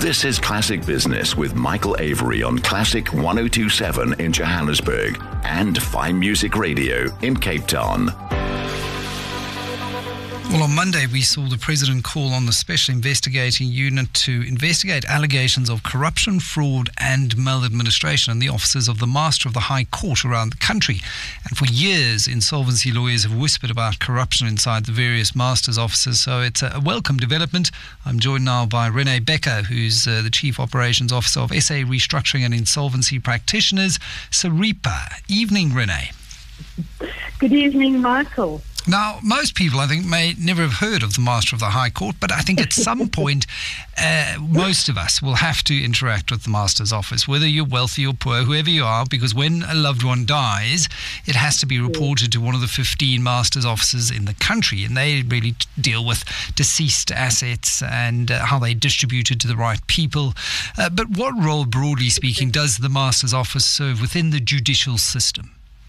This is Classic Business with Michael Avery on Classic 1027 in Johannesburg and Fine Music Radio in Cape Town. Well, on Monday, we saw the President call on the Special Investigating Unit to investigate allegations of corruption, fraud and maladministration in the offices of the Master of the High Court around the country. And for years, insolvency lawyers have whispered about corruption inside the various Masters' offices, so it's a welcome development. I'm joined now by Renee Becker, who's the Chief Operations Officer of SA Restructuring and Insolvency Practitioners, SARIPA. Evening, Renee. Good evening, Michael. Now, most people, I think, may never have heard of the Master of the High Court, but I think at some point, most of us will have to interact with the Master's office, whether you're wealthy or poor, whoever you are, because when a loved one dies, it has to be reported to one of the 15 Master's offices in the country, and they really deal with deceased assets and how they distributed to the right people. But what role, broadly speaking, does the Master's office serve within the judicial system?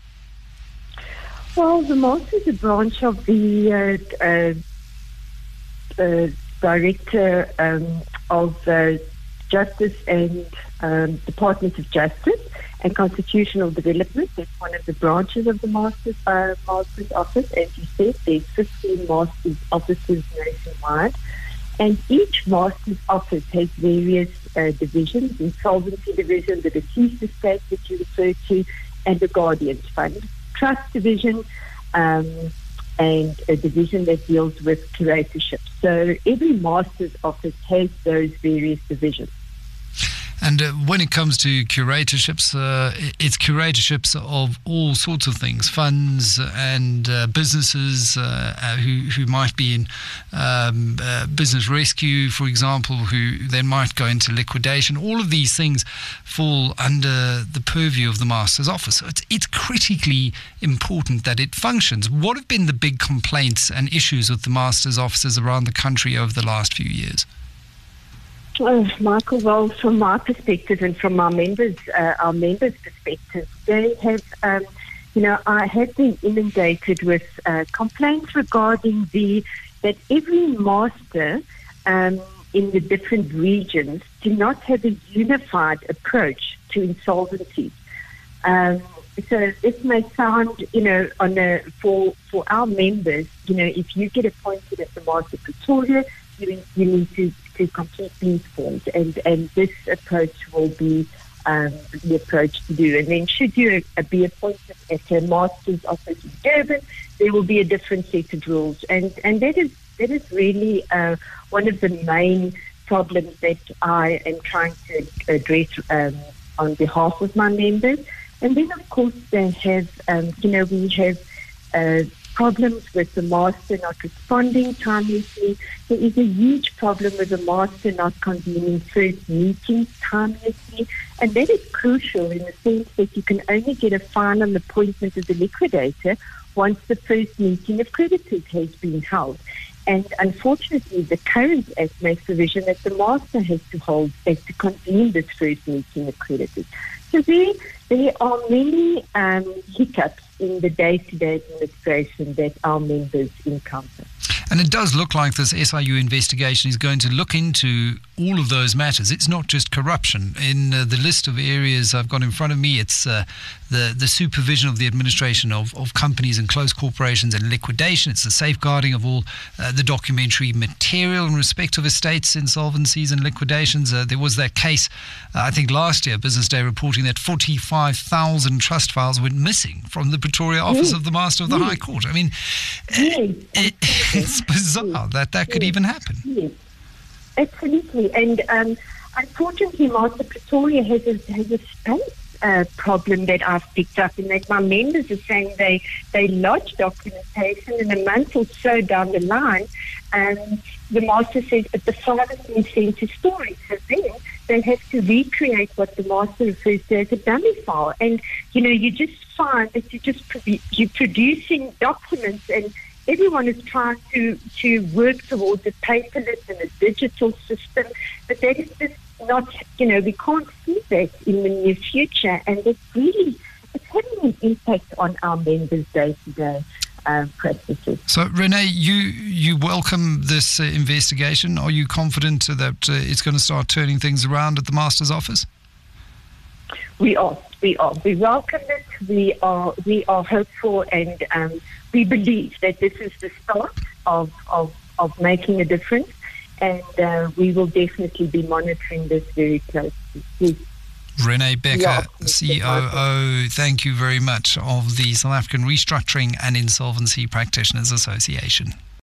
Well, the Master is a branch of the Director of Justice and Department of Justice and Constitutional Development. It's one of the branches of the Master's office. As you said, there's 15 Master's offices nationwide. And each Master's office has various divisions: Insolvency Division, the Deceased Estate that you refer to, and the Guardians Fund. Trust division, and a division that deals with curatorship. So every Master's office has those various divisions. And when it comes to curatorships, it's curatorships of all sorts of things, funds and businesses who might be in business rescue, for example, who then might go into liquidation. All of these things fall under the purview of the Master's office. So it's critically important that it functions. What have been the big complaints and issues with the Master's offices around the country over the last few years? Michael, well, from my perspective and from our members' perspective, they have, I have been inundated with complaints regarding that every Master in the different regions do not have a unified approach to insolvency. So this may sound, for our members, if you get appointed as the Master Pretoria, you need to complete these forms, and this approach will be the approach to do. And then should you be appointed at a Master's office in Durban, there will be a different set of rules. And that is really one of the main problems that I am trying to address on behalf of my members. And then, of course, they have, we have problems with the Master not responding timelessly. There is a huge problem with the Master not convening first meetings timelessly, and that is crucial in the sense that you can only get a final appointment as a liquidator once the first meeting of creditors has been held. And unfortunately, the currct Act makes provision that the Master has to convene this first meeting of creditors. So there are many hiccups in the day-to-day administration that our members encounter. And it does look like this SIU investigation is going to look into all of those matters. It's not just corruption. In the list of areas I've got in front of me, it's the supervision of the administration of companies and close corporations and liquidation. It's the safeguarding of all the documentary material in respect of estates, insolvencies and liquidations. There was that case, I think last year, Business Day, reporting that 45,000 trust files went missing from the Pretoria office of the Master of the High Court. I mean, it's bizarre that could even happen. Yes, absolutely. And unfortunately, Master Pretoria has a space problem that I've picked up, in that my members are saying they lodge documentation, and a month or so down the line, the Master says, but the file has been sent to storage. So then they have to recreate what the Master refers to as a dummy file. And, you just find that you're producing documents, and everyone is trying to work towards a paperless and a digital system, but that is just not, we can't see that in the near future, and it's having an impact on our members day to day. practices. So, Renee, you welcome this investigation. Are you confident that it's going to start turning things around at the Master's office? We are. We welcome it. We are hopeful, and we believe that this is the start of making a difference. And we will definitely be monitoring this very closely. Renee Becker, COO, thank you very much, of the South African Restructuring and Insolvency Practitioners Association.